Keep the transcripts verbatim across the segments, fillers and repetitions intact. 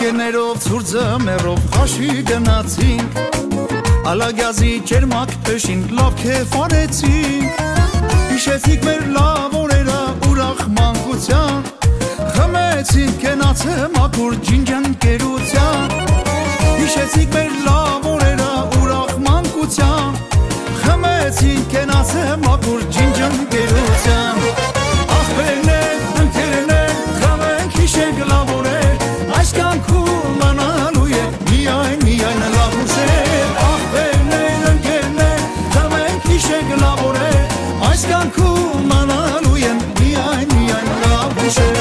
Ընկերներով ցուրձը մերով խաշի գնացինք, Ալագյազի ճերմակ փեշին լավ քեֆ արեցինք, Հիշեցինք մեր լավ օրերը ուրախ մանկության, Խմեցինք կենացը մաքուր ջինջան կերության, Հիշեցինք մեր լավ օրերը ուրախ մանկության, Խմեցինք կենացը մաքուր ջինջան կերության, Աղբերներ, ընկերներ, խմենք հիշենք լավ օրեր, Այս կյանքում մնալու է միայն, միայն լավ հուշեր, Աղբերներ, ընկերներ, խմենք հիշենք լավ օրեր, Այս կյանքում մնալու են միայն, միայն լավ հուշեր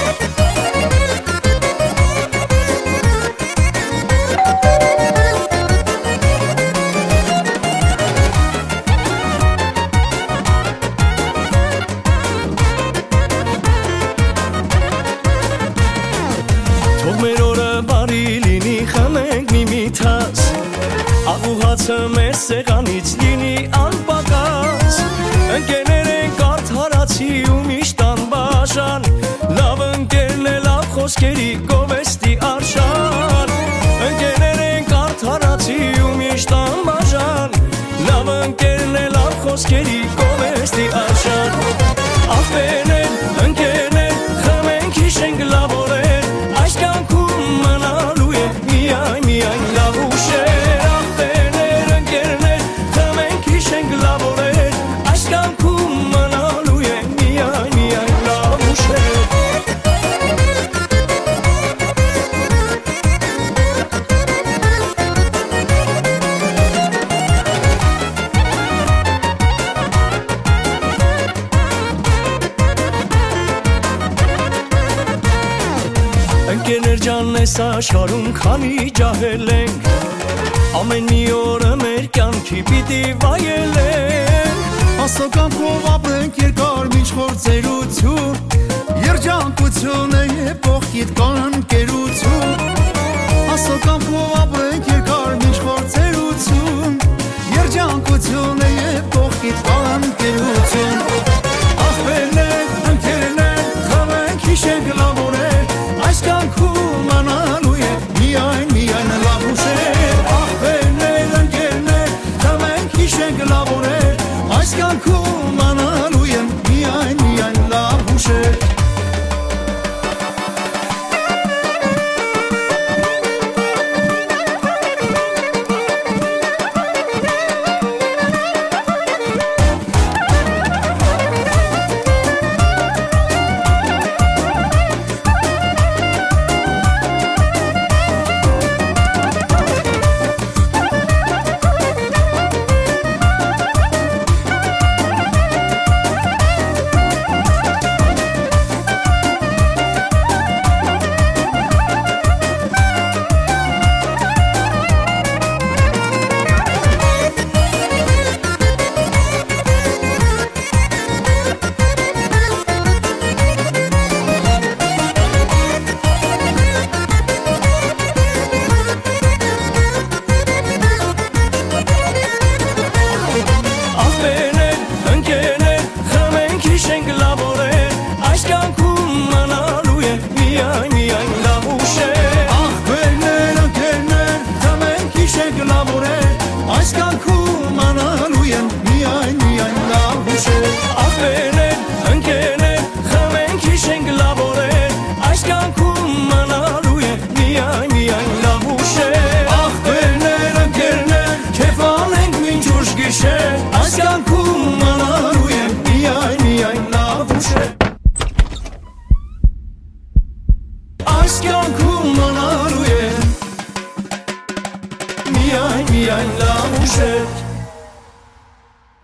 Թող մեր օրը բարի լինի, խմենք միմիթաս, Աղուհացը մեր սեղանից լինի անպակաս, Ընկերներ ենք արդարացի ու միշտ անբաժան, Լավ ընկերն է լավ խոսքերի գովեստի արշան, Ընկերներ ենք արդարացի ու միշտ անբաժան, Լավ ընկերն է լավ խոսքերի գովեստի արշան, Աղբերներ, ընկերներ, խմենք հիշենք լավ օրեր, Այս կյանքում մնալու է միայն, միայն լավ հուշեր, Աղբերներ, ընկերներ, խմենք հիշենք լավ օրեր, Այս կյանքում մնալու է միայն, միայն լավ հուշեր Ընկերներ ջան ես աշխարհում քանի ջահել ենք, Ամեն մի օրը մեր կյանքի պիտի վայելենք, Աստծո կամքով ապրենք երկար մինչ խորձերություն, Երջանկություն է եպոխքիդ կան կերություն, Աստծո կամքով ապրենք երկար մինչ խորձերություն, Երջանկություն է եպոխքիդ կան կերություն, Աղբերներ, ընկերներ, խմենք հիշենք լավ օրեր, Այս կյանքում մնալու է միայն, միայն լավ հուշեր, Աղբերներ, ընկերներ, խմենք հիշենք լավ օրեր, Այս կյանքում մնալու են միայն, միայն լավ հուշեր Այս կյանքում մնալու են միայն, միայն լավ հուշեր, Աղբերներ, ընկերներ, խմենք հիշենք լավ օրեր, Այս կյանքում մնալու է միայն, միայն լավ հուշեր, Աղբերներ, ընկերներ, Քեֆ անենք մինչ ուշ գիշեր, Այս կյանքում մնալու են միայն, միայն լավ հուշեր, Այս կյանքում մնալու է միայն, միայն լավ հուշեր